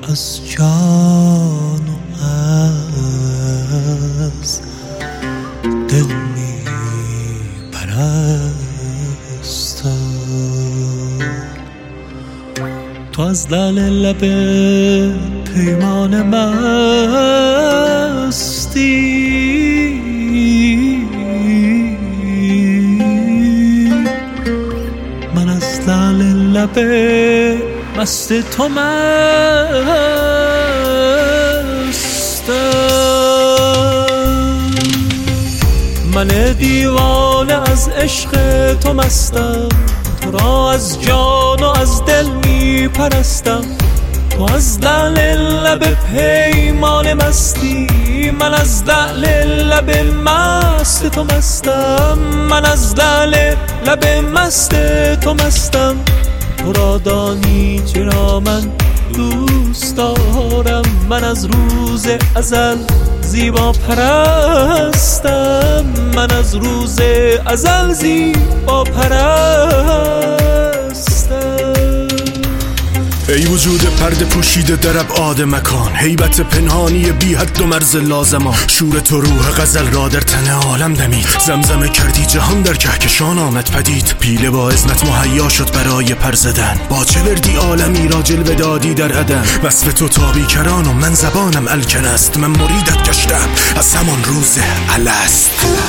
از جان و از دل می پرستم. تو از لعل لب پیمان مستی، من از لعل لب مست تو مستم. من دیوانه از عشق تو مستم، تو را از جان و از دل می پرستم. تو از لعل لب پیمان مستی، من از لعل لب مست تو مستم. من از لعل لب مست تو مستم. تو را دانی چرا من دوست دارم، من از روز ازل زیبا پرستم. من از روز ازل زیبا پرستم. ای وجود پرده پوشیده در ابعاد مکان، هیبت پنهانی بی حد و مرز لازمان. شور تو روح غزل را در تن عالم دمید، زمزمه کردی جهان در کهکشان آمد پدید. پیله با عظمت مهیا شد برای پر زدن، با چه وردی عالمی را جلوه دادی در عدم. وصف تو تابی کران و من زبانم الکن است، من مریدت گشتم از همان روز الست.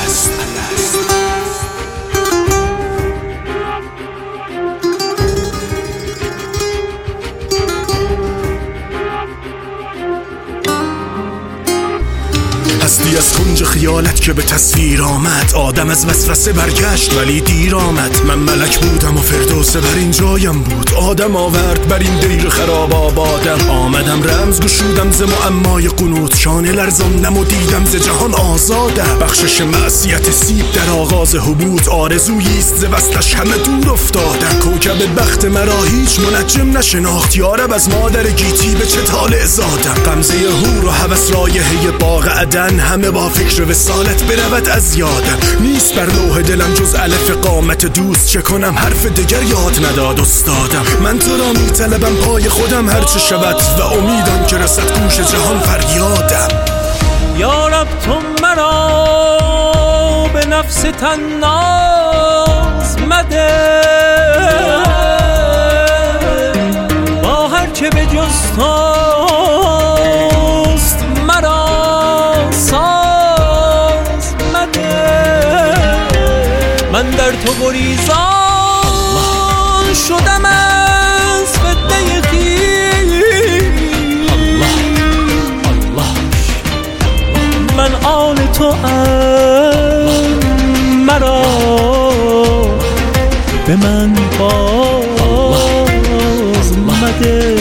هستی از کنج خیالت که به تصویر آمد، آدم از وسوسه برگشت ولی دیر آمد. من ملک بودم و فردوسه بر این جایم بود، آدم آورد بر این دیر خراب آبادم. آمدم رمز گشودم ز معمای قنوت، شانه لرزاندم و دیدم ز جهان آزادم. بخشش معصیت سیب در آغاز حبوط، آرزوییست ز وصلش همه دور افتادم. کوکب بخت مرا هیچ منجم نشناخت، یارب از مادر گیتی به چه طالع زادم. غمزه حور و هوس رایحه باغ عدن، همه با فکر وصالت برود از یادم. نیست بر لوح دلم جز الف قامت دوست، چه کنم حرف دگر یاد نداد استادم. من تو را می طلبم پای خودم هرچه شود، و امیدم که رسد گوش جهان فریادم. یارب تو مرا به نفس طناز مده، با هرچه به جز توست مرا ساز مده. من در تو گریزان شدم از فتنه خویش، من آن تو ام، مرا به من باز مده.